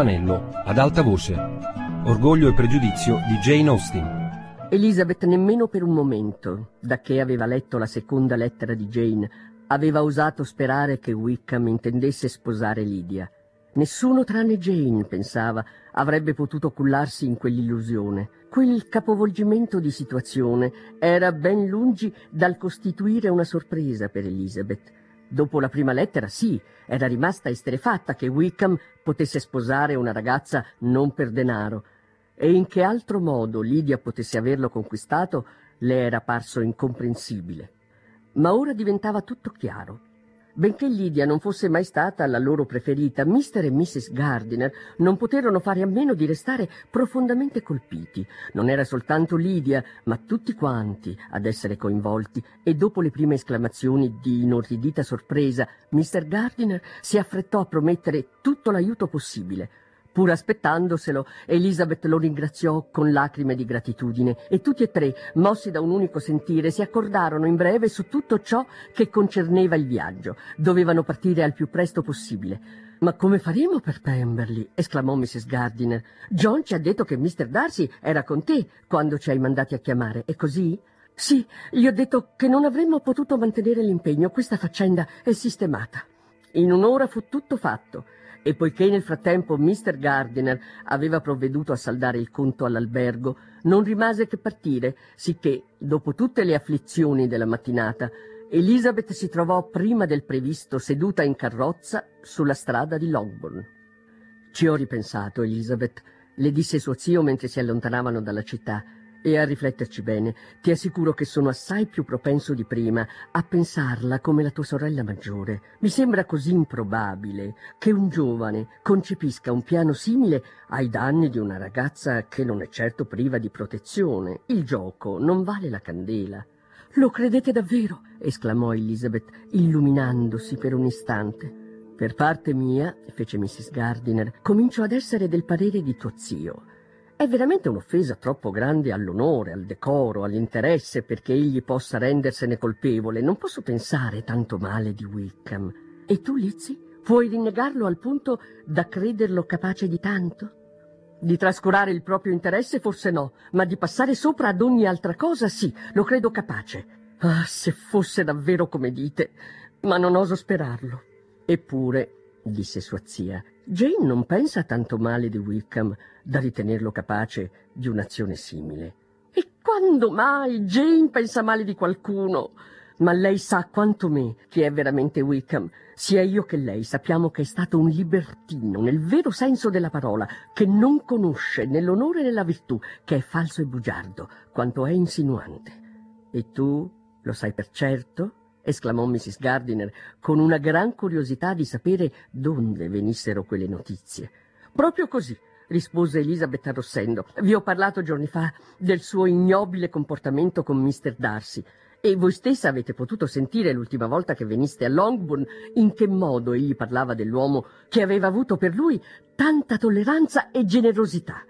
campanello, ad alta voce. Orgoglio e pregiudizio di Jane Austen. Elizabeth nemmeno per un momento, da che aveva letto la seconda lettera di Jane, aveva osato sperare che Wickham intendesse sposare Lydia. Nessuno tranne Jane, pensava, avrebbe potuto cullarsi in quell'illusione. Quel capovolgimento di situazione era ben lungi dal costituire una sorpresa per Elizabeth. Dopo la prima lettera, sì, era rimasta esterrefatta che Wickham potesse sposare una ragazza non per denaro, e in che altro modo Lydia potesse averlo conquistato le era parso incomprensibile. Ma ora diventava tutto chiaro. Benché Lydia non fosse mai stata la loro preferita, Mr. e Mrs. Gardiner non poterono fare a meno di restare profondamente colpiti. Non era soltanto Lydia, ma tutti quanti ad essere coinvolti, e dopo le prime esclamazioni di inorridita sorpresa, Mr. Gardiner si affrettò a promettere tutto l'aiuto possibile. Pur aspettandoselo, Elizabeth lo ringraziò con lacrime di gratitudine e tutti e tre, mossi da un unico sentire, si accordarono in breve su tutto ciò che concerneva il viaggio. Dovevano partire al più presto possibile. «Ma come faremo per Pemberley?» esclamò Mrs. Gardiner. «John ci ha detto che Mr. Darcy era con te quando ci hai mandati a chiamare, è così?» «Sì, gli ho detto che non avremmo potuto mantenere l'impegno. Questa faccenda è sistemata». In un'ora fu tutto fatto. E poiché nel frattempo Mr. Gardiner aveva provveduto a saldare il conto all'albergo, non rimase che partire, sicché, dopo tutte le afflizioni della mattinata, Elizabeth si trovò prima del previsto seduta in carrozza sulla strada di Longbourn. «Ci ho ripensato, Elizabeth», le disse suo zio mentre si allontanavano dalla città, «e a rifletterci bene, ti assicuro che sono assai più propenso di prima a pensarla come la tua sorella maggiore. Mi sembra così improbabile che un giovane concepisca un piano simile ai danni di una ragazza che non è certo priva di protezione. Il gioco non vale la candela». «Lo credete davvero?» esclamò Elizabeth, illuminandosi per un istante. «Per parte mia», fece Mrs. Gardiner, «comincio ad essere del parere di tuo zio. È veramente un'offesa troppo grande all'onore, al decoro, all'interesse perché egli possa rendersene colpevole. Non posso pensare tanto male di Wickham. E tu, Lizzie, puoi rinnegarlo al punto da crederlo capace di tanto? Di trascurare il proprio interesse forse no, ma di passare sopra ad ogni altra cosa sì, lo credo capace. Ah, se fosse davvero come dite, ma non oso sperarlo». «Eppure», disse sua zia, «Jane non pensa tanto male di Wickham da ritenerlo capace di un'azione simile». «E quando mai Jane pensa male di qualcuno? Ma lei sa quanto me chi è veramente Wickham. Sia io che lei sappiamo che è stato un libertino nel vero senso della parola, che non conosce né l'onore né la virtù, che è falso e bugiardo, quanto è insinuante. E tu lo sai per certo?» esclamò Mrs. Gardiner, con una gran curiosità di sapere donde venissero quelle notizie. «Proprio così», rispose Elizabeth arrossendo. «Vi ho parlato giorni fa del suo ignobile comportamento con Mr. Darcy, e voi stessa avete potuto sentire l'ultima volta che veniste a Longbourn in che modo egli parlava dell'uomo che aveva avuto per lui tanta tolleranza e generosità.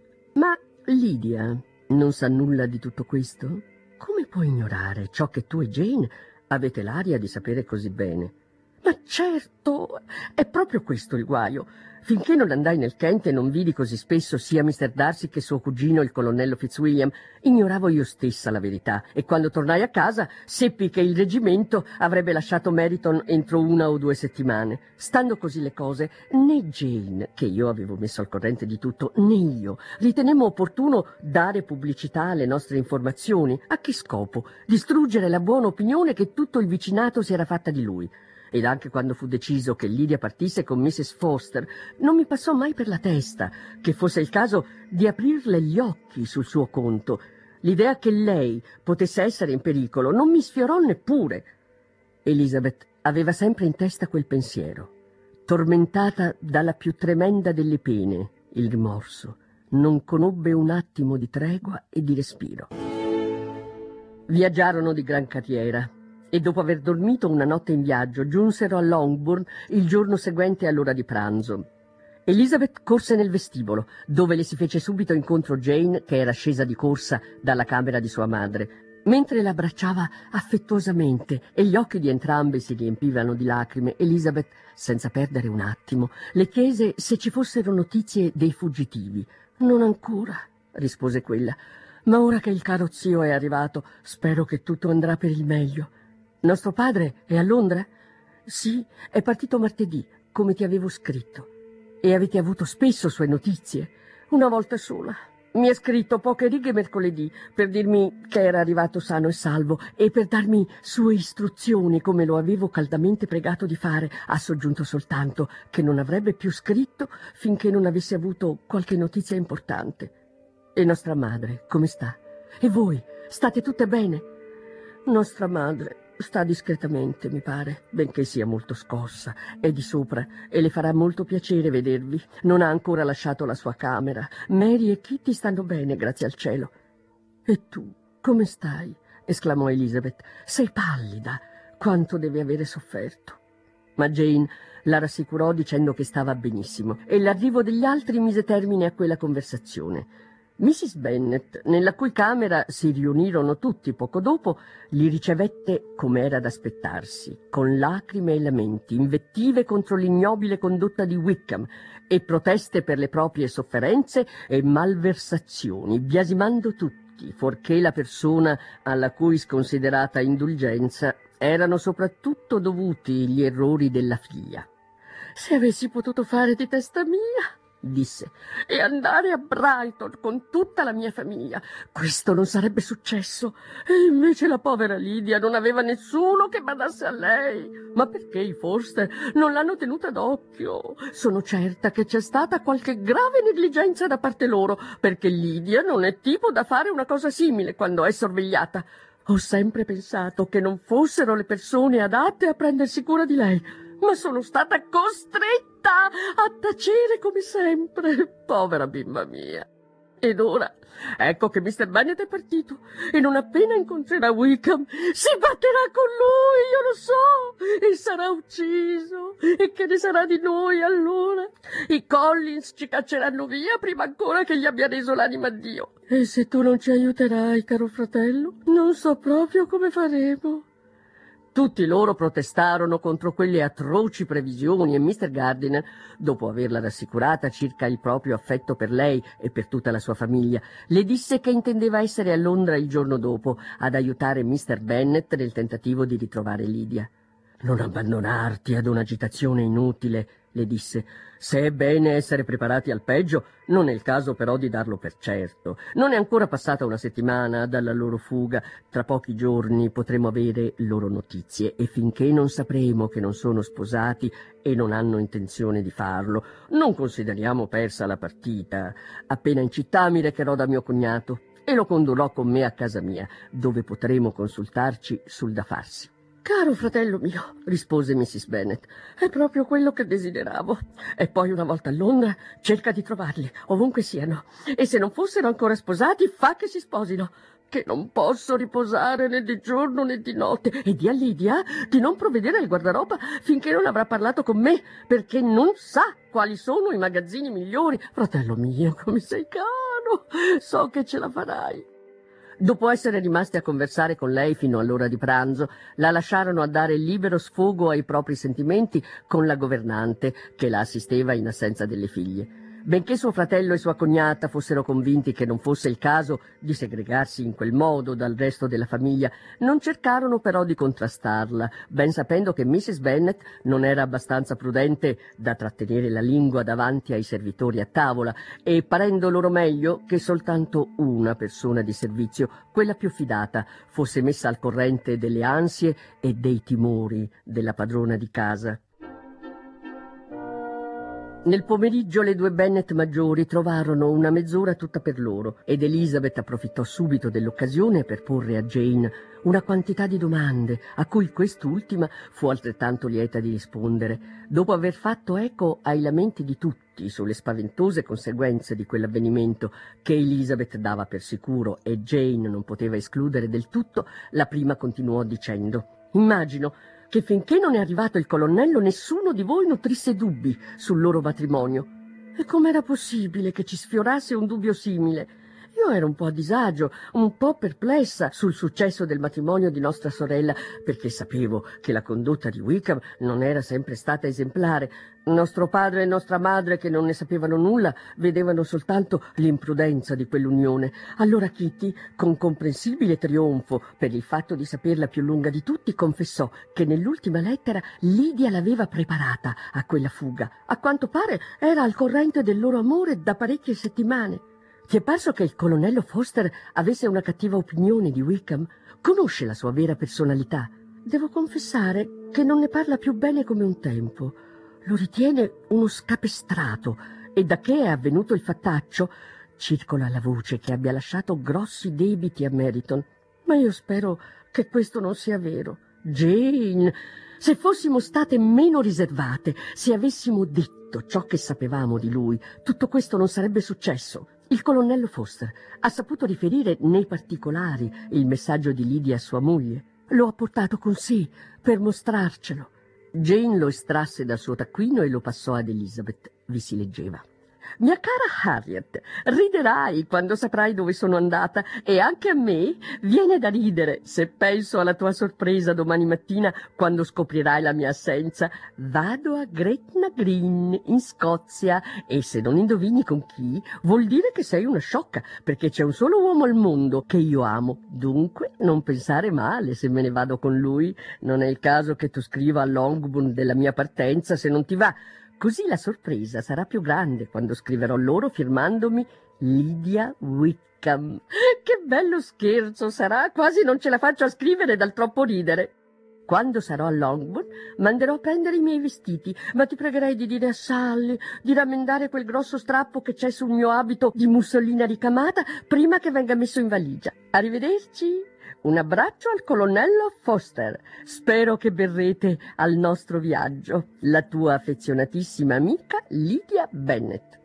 Ma Lydia non sa nulla di tutto questo? Come può ignorare ciò che tu e Jane avete l'aria di sapere così bene?» «Ma certo, è proprio questo il guaio. Finché non andai nel Kent e non vidi così spesso sia Mr. Darcy che suo cugino, il colonnello Fitzwilliam, ignoravo io stessa la verità, e quando tornai a casa seppi che il reggimento avrebbe lasciato Meryton entro 1 o 2 settimane. Stando così le cose, né Jane, che io avevo messo al corrente di tutto, né io ritenemmo opportuno dare pubblicità alle nostre informazioni. A che scopo? Distruggere la buona opinione che tutto il vicinato si era fatta di lui. Ed anche quando fu deciso che Lydia partisse con Mrs. Foster, non mi passò mai per la testa che fosse il caso di aprirle gli occhi sul suo conto. L'idea che lei potesse essere in pericolo non mi sfiorò neppure». Elizabeth aveva sempre in testa quel pensiero. Tormentata dalla più tremenda delle pene, il rimorso, non conobbe un attimo di tregua e di respiro. Viaggiarono di gran carriera e dopo aver dormito una notte in viaggio giunsero a Longbourn il giorno seguente all'ora di pranzo. Elizabeth corse nel vestibolo, dove le si fece subito incontro Jane, che era scesa di corsa dalla camera di sua madre. Mentre l'abbracciava affettuosamente e gli occhi di entrambi si riempivano di lacrime, Elizabeth, senza perdere un attimo, le chiese se ci fossero notizie dei fuggitivi. «Non ancora», rispose quella, «ma ora che il caro zio è arrivato, spero che tutto andrà per il meglio». «Nostro padre è a Londra?» «Sì, è partito martedì, come ti avevo scritto». «E avete avuto spesso sue notizie?» «Una volta sola. Mi ha scritto poche righe mercoledì per dirmi che era arrivato sano e salvo e per darmi sue istruzioni, come lo avevo caldamente pregato di fare. Ha soggiunto soltanto che non avrebbe più scritto finché non avesse avuto qualche notizia importante». «E nostra madre, come sta? E voi, state tutte bene?» «Nostra madre sta discretamente, mi pare, benché sia molto scossa. È di sopra e le farà molto piacere vedervi. Non ha ancora lasciato la sua camera. Mary e Kitty stanno bene, grazie al cielo». «E tu, come stai?» esclamò Elizabeth. «Sei pallida. Quanto devi avere sofferto». Ma Jane la rassicurò dicendo che stava benissimo e l'arrivo degli altri mise termine a quella conversazione. Mrs. Bennet, nella cui camera si riunirono tutti poco dopo, li ricevette come era da aspettarsi, con lacrime e lamenti, invettive contro l'ignobile condotta di Wickham e proteste per le proprie sofferenze e malversazioni, biasimando tutti, fuorché la persona alla cui sconsiderata indulgenza erano soprattutto dovuti gli errori della figlia. «Se avessi potuto fare di testa mia», disse, «e andare a Brighton con tutta la mia famiglia, questo non sarebbe successo. E invece la povera Lydia non aveva nessuno che badasse a lei. Ma perché i Forster non l'hanno tenuta d'occhio? Sono certa che c'è stata qualche grave negligenza da parte loro, perché Lydia non è tipo da fare una cosa simile quando è sorvegliata. Ho sempre pensato che non fossero le persone adatte a prendersi cura di lei, ma sono stata costretta a tacere come sempre. Povera bimba mia. Ed ora, ecco che Mr. Bennet è partito e non appena incontrerà Wickham si batterà con lui, io lo so, e sarà ucciso. E che ne sarà di noi allora? I Collins ci cacceranno via prima ancora che gli abbia reso l'anima a Dio. E se tu non ci aiuterai, caro fratello, non so proprio come faremo». Tutti loro protestarono contro quelle atroci previsioni e Mr. Gardiner, dopo averla rassicurata circa il proprio affetto per lei e per tutta la sua famiglia, le disse che intendeva essere a Londra il giorno dopo ad aiutare Mr. Bennet nel tentativo di ritrovare Lydia. «Non abbandonarti ad un'agitazione inutile», le disse. «Se è bene essere preparati al peggio, non è il caso però di darlo per certo. Non è ancora passata una settimana dalla loro fuga. Tra pochi giorni potremo avere loro notizie e finché non sapremo che non sono sposati e non hanno intenzione di farlo, non consideriamo persa la partita. Appena in città mi recherò da mio cognato e lo condurrò con me a casa mia, dove potremo consultarci sul da farsi». «Caro fratello mio», rispose Mrs. Bennet, «è proprio quello che desideravo. E poi una volta a Londra cerca di trovarli, ovunque siano. E se non fossero ancora sposati, fa che si sposino. Che non posso riposare né di giorno né di notte. E di a Lydia di non provvedere al guardaroba finché non avrà parlato con me, perché non sa quali sono i magazzini migliori. Fratello mio, come sei caro, so che ce la farai». Dopo essere rimasti a conversare con lei fino all'ora di pranzo, la lasciarono a dare libero sfogo ai propri sentimenti con la governante che la assisteva in assenza delle figlie. Benché suo fratello e sua cognata fossero convinti che non fosse il caso di segregarsi in quel modo dal resto della famiglia, non cercarono però di contrastarla, ben sapendo che Mrs. Bennet non era abbastanza prudente da trattenere la lingua davanti ai servitori a tavola e parendo loro meglio che soltanto una persona di servizio, quella più fidata, fosse messa al corrente delle ansie e dei timori della padrona di casa. Nel pomeriggio le due Bennet maggiori trovarono una mezz'ora tutta per loro ed Elizabeth approfittò subito dell'occasione per porre a Jane una quantità di domande a cui quest'ultima fu altrettanto lieta di rispondere. Dopo aver fatto eco ai lamenti di tutti sulle spaventose conseguenze di quell'avvenimento che Elizabeth dava per sicuro e Jane non poteva escludere del tutto, la prima continuò dicendo: «Immagino che finché non è arrivato il colonnello nessuno di voi nutrisse dubbi sul loro matrimonio. E com'era possibile che ci sfiorasse un dubbio simile? Io ero un po' a disagio, un po' perplessa sul successo del matrimonio di nostra sorella, perché sapevo che la condotta di Wickham non era sempre stata esemplare. Nostro padre e nostra madre, che non ne sapevano nulla, vedevano soltanto l'imprudenza di quell'unione. Allora Kitty, con comprensibile trionfo per il fatto di saperla più lunga di tutti, confessò che nell'ultima lettera Lydia l'aveva preparata a quella fuga. A quanto pare era al corrente del loro amore da parecchie settimane. Ti è parso che il colonnello Foster avesse una cattiva opinione di Wickham? Conosce la sua vera personalità? Devo confessare che non ne parla più bene come un tempo. Lo ritiene uno scapestrato e da che è avvenuto il fattaccio circola la voce che abbia lasciato grossi debiti a Meryton. Ma io spero che questo non sia vero. Jane, se fossimo state meno riservate, se avessimo detto ciò che sapevamo di lui, tutto questo non sarebbe successo. Il colonnello Foster ha saputo riferire nei particolari il messaggio di Lydia a sua moglie. Lo ha portato con sé per mostrarcelo. Jane lo estrasse dal suo taccuino e lo passò ad Elizabeth. Vi si leggeva: «Mia cara Harriet, riderai quando saprai dove sono andata, e anche a me viene da ridere se penso alla tua sorpresa domani mattina quando scoprirai la mia assenza. Vado a Gretna Green, in Scozia, e se non indovini con chi, vuol dire che sei una sciocca, perché c'è un solo uomo al mondo che io amo. Dunque non pensare male se me ne vado con lui. Non è il caso che tu scriva a Longbourn della mia partenza se non ti va. Così la sorpresa sarà più grande quando scriverò loro firmandomi Lydia Wickham. Che bello scherzo sarà, quasi non ce la faccio a scrivere dal troppo ridere. Quando sarò a Longbourn manderò a prendere i miei vestiti, ma ti pregherei di dire a Sally di rammendare quel grosso strappo che c'è sul mio abito di mussolina ricamata prima che venga messo in valigia. Arrivederci. Un abbraccio al colonnello Foster. Spero che berrete al nostro viaggio. La tua affezionatissima amica Lydia Bennet».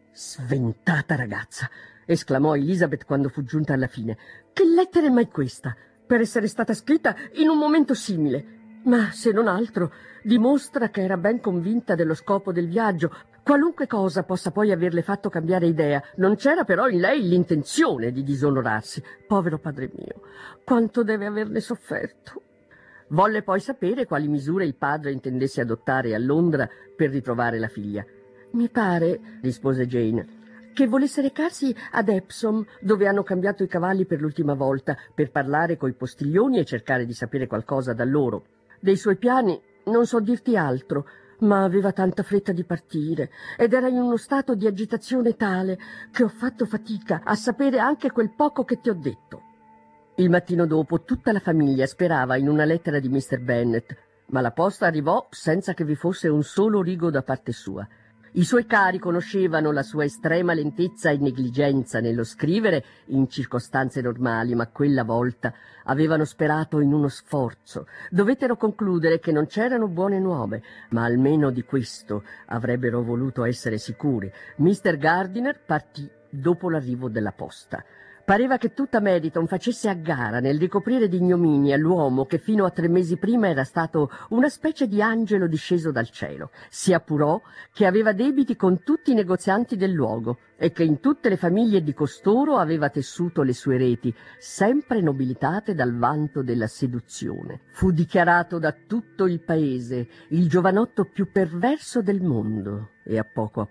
«Sventata ragazza!» esclamò Elizabeth quando fu giunta alla fine. «Che lettera è mai questa, per essere stata scritta in un momento simile? Ma, se non altro, dimostra che era ben convinta dello scopo del viaggio, qualunque cosa possa poi averle fatto cambiare idea. Non c'era però in lei l'intenzione di disonorarsi. Povero padre mio, quanto deve averne sofferto». Volle poi sapere quali misure il padre intendesse adottare a Londra per ritrovare la figlia. «Mi pare», rispose Jane, «che volesse recarsi ad Epsom, dove hanno cambiato i cavalli per l'ultima volta, per parlare coi postiglioni e cercare di sapere qualcosa da loro. Dei suoi piani non so dirti altro, ma aveva tanta fretta di partire ed era in uno stato di agitazione tale che ho fatto fatica a sapere anche quel poco che ti ho detto». Il mattino dopo tutta la famiglia sperava in una lettera di Mr. Bennet, ma la posta arrivò senza che vi fosse un solo rigo da parte sua. I suoi cari conoscevano la sua estrema lentezza e negligenza nello scrivere in circostanze normali, ma quella volta avevano sperato in uno sforzo. Dovettero concludere che non c'erano buone nuove, ma almeno di questo avrebbero voluto essere sicuri. Mr. Gardiner partì dopo l'arrivo della posta. Pareva che tutta Meryton facesse a gara nel ricoprire di ignominia l'uomo che fino a 3 mesi prima era stato una specie di angelo disceso dal cielo. Si appurò che aveva debiti con tutti i negozianti del luogo e che in tutte le famiglie di costoro aveva tessuto le sue reti, sempre nobilitate dal vanto della seduzione. Fu dichiarato da tutto il paese il giovanotto più perverso del mondo e a poco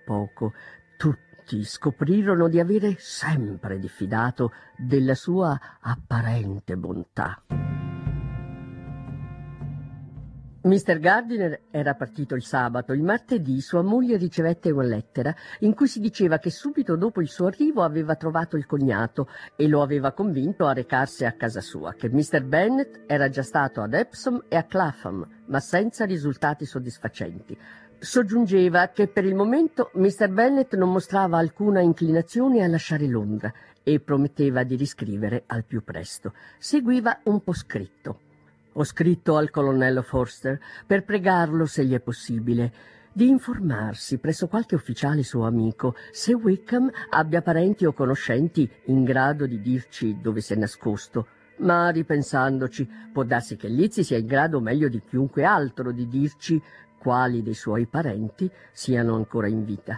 tutti scoprirono di avere sempre diffidato della sua apparente bontà. Mr. Gardiner era partito il sabato. Il martedì sua moglie ricevette una lettera in cui si diceva che subito dopo il suo arrivo aveva trovato il cognato e lo aveva convinto a recarsi a casa sua, che Mr. Bennet era già stato ad Epsom e a Clapham, ma senza risultati soddisfacenti. Soggiungeva che per il momento Mr. Bennet non mostrava alcuna inclinazione a lasciare Londra e prometteva di riscrivere al più presto. Seguiva un poscritto. «Ho scritto al colonnello Forster per pregarlo, se gli è possibile, di informarsi presso qualche ufficiale suo amico se Wickham abbia parenti o conoscenti in grado di dirci dove si è nascosto. Ma ripensandoci, può darsi che Lizzie sia in grado meglio di chiunque altro di dirci quali dei suoi parenti siano ancora in vita.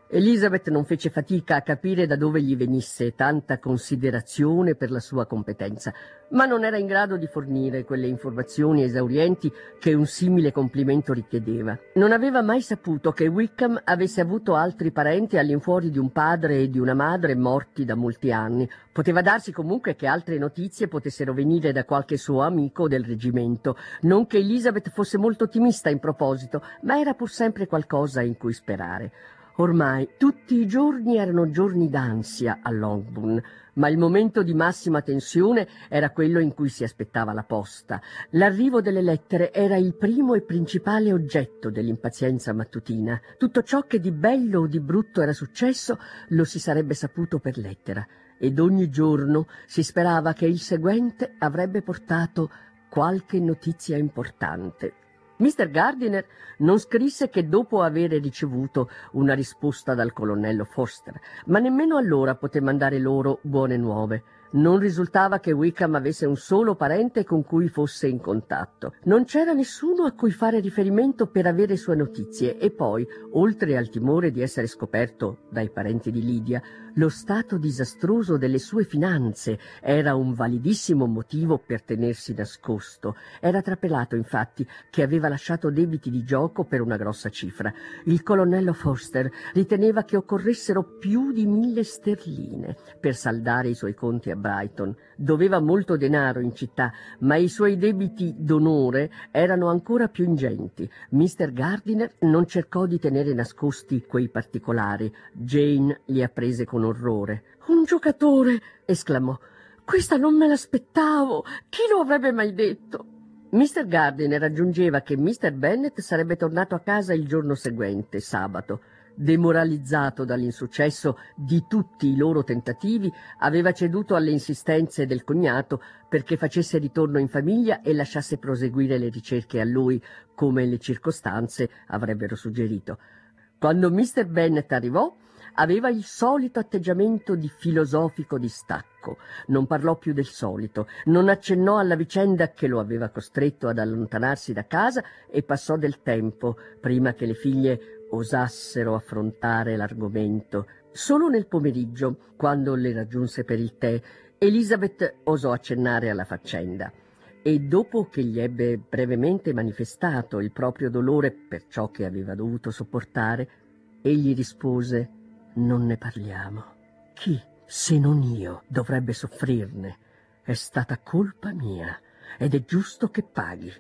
Elizabeth non fece fatica a capire da dove gli venisse tanta considerazione per la sua competenza, ma non era in grado di fornire quelle informazioni esaurienti che un simile complimento richiedeva. Non aveva mai saputo che Wickham avesse avuto altri parenti all'infuori di un padre e di una madre morti da molti anni. Poteva darsi comunque che altre notizie potessero venire da qualche suo amico del reggimento. Non che Elizabeth fosse molto ottimista in proposito, ma era pur sempre qualcosa in cui sperare. Ormai tutti i giorni erano giorni d'ansia a Longbourn, ma il momento di massima tensione era quello in cui si aspettava la posta. L'arrivo delle lettere era il primo e principale oggetto dell'impazienza mattutina. Tutto ciò che di bello o di brutto era successo lo si sarebbe saputo per lettera, ed ogni giorno si sperava che il seguente avrebbe portato qualche notizia importante. Mr. Gardiner non scrisse che dopo avere ricevuto una risposta dal colonnello Forster, ma nemmeno allora poté mandare loro buone nuove. Non risultava che Wickham avesse un solo parente con cui fosse in contatto. Non c'era nessuno a cui fare riferimento per avere sue notizie e poi, oltre al timore di essere scoperto dai parenti di Lydia, lo stato disastroso delle sue finanze era un validissimo motivo per tenersi nascosto. Era trapelato, infatti, che aveva lasciato debiti di gioco per una grossa cifra. Il colonnello Forster riteneva che occorressero più di 1.000 sterline per saldare i suoi conti a Brighton. Doveva molto denaro in città, ma i suoi debiti d'onore erano ancora più ingenti. Mr. Gardiner non cercò di tenere nascosti quei particolari. Jane li apprese con orrore. «Un giocatore!» esclamò. «Questa non me l'aspettavo! Chi lo avrebbe mai detto?» Mr. Gardiner aggiungeva che Mr. Bennet sarebbe tornato a casa il giorno seguente, sabato. Demoralizzato dall'insuccesso di tutti i loro tentativi, aveva ceduto alle insistenze del cognato perché facesse ritorno in famiglia e lasciasse proseguire le ricerche a lui, come le circostanze avrebbero suggerito. Quando Mr. Bennet arrivò, aveva il solito atteggiamento di filosofico distacco. Non parlò più del solito, non accennò alla vicenda che lo aveva costretto ad allontanarsi da casa e passò del tempo prima che le figlie osassero affrontare l'argomento. Solo nel pomeriggio, quando le raggiunse per il tè, Elizabeth osò accennare alla faccenda e dopo che gli ebbe brevemente manifestato il proprio dolore per ciò che aveva dovuto sopportare, egli rispose: «Non ne parliamo. Chi, se non io, dovrebbe soffrirne? È stata colpa mia ed è giusto che paghi».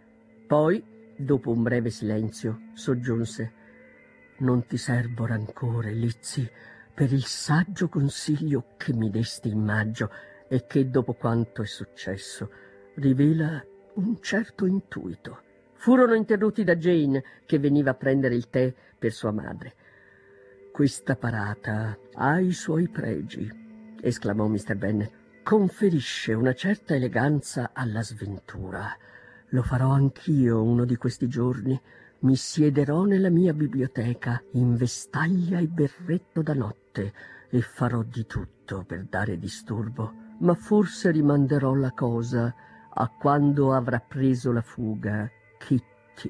Poi, dopo un breve silenzio, soggiunse: «Non ti serbo rancore, Lizzie, per il saggio consiglio che mi desti in maggio e che, dopo quanto è successo, rivela un certo intuito». Furono interrotti da Jane, che veniva a prendere il tè per sua madre. «Questa parata ha i suoi pregi», esclamò Mr. Bennet. «Conferisce una certa eleganza alla sventura. Lo farò anch'io uno di questi giorni. Mi siederò nella mia biblioteca in vestaglia e berretto da notte e farò di tutto per dare disturbo, ma forse rimanderò la cosa a quando avrà preso la fuga Kitty».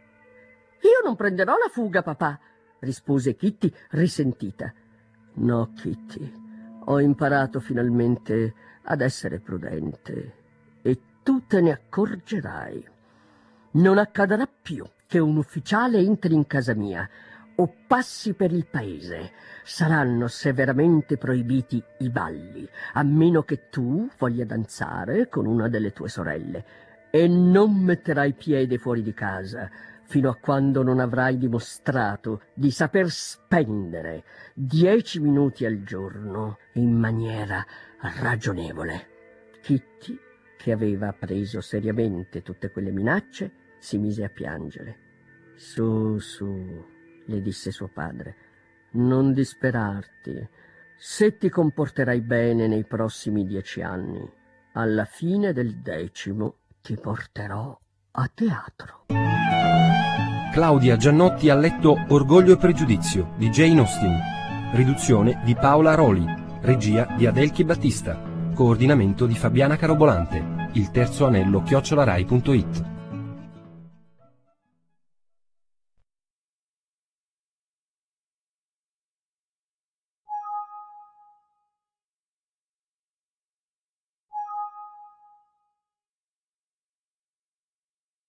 «Io non prenderò la fuga, papà», rispose Kitty risentita. «No, Kitty, ho imparato finalmente ad essere prudente e tu te ne accorgerai. Non accadrà più che un ufficiale entri in casa mia o passi per il paese. Saranno severamente proibiti i balli, a meno che tu voglia danzare con una delle tue sorelle, e non metterai piede fuori di casa fino a quando non avrai dimostrato di saper spendere 10 minuti al giorno in maniera ragionevole». Kitty, che aveva preso seriamente tutte quelle minacce, si mise a piangere. «Su, su», le disse suo padre, «non disperarti. Se ti comporterai bene nei prossimi 10 anni, alla fine del 10° ti porterò a teatro». Claudia Giannotti ha letto Orgoglio e pregiudizio di Jane Austen, riduzione di Paola Roli, regia di Adelchi Battista, coordinamento di Fabiana Carobolante, il terzo anello @rai.it.